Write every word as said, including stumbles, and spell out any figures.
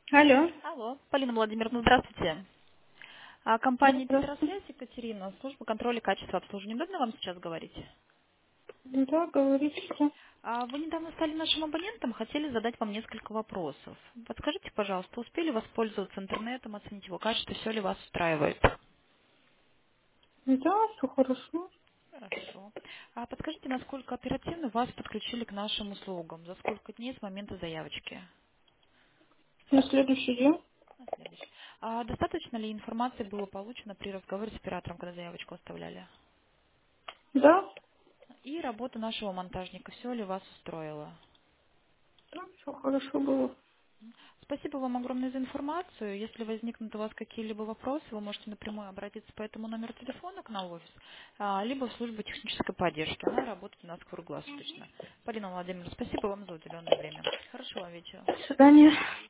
Алло. Алло, Полина Владимировна, здравствуйте. А, Да, компания здравствуйте. Петросвязь, Екатерина, служба контроля качества обслуживания. Удобно вам сейчас говорить? Да, говорите. А, вы недавно стали нашим абонентом, хотели задать вам несколько вопросов. Подскажите, пожалуйста, успели воспользоваться интернетом, оценить его качество, все ли вас устраивает? Да, все хорошо. Хорошо. А подскажите, насколько оперативно вас подключили к нашим услугам? За сколько дней с момента заявочки? На следующий день? На следующий. А достаточно ли информации было получено при разговоре с оператором, когда заявочку оставляли? Да, И работа нашего монтажника, все ли вас устроило? да, все хорошо было. Спасибо вам огромное за информацию. Если возникнут у вас какие-либо вопросы, вы можете напрямую обратиться по этому номеру телефона к нам в офис, а, либо в службу технической поддержки. Она работает у нас круглосуточно. Полина Владимировна, спасибо вам за уделенное время. Хорошего вам вечера. До свидания.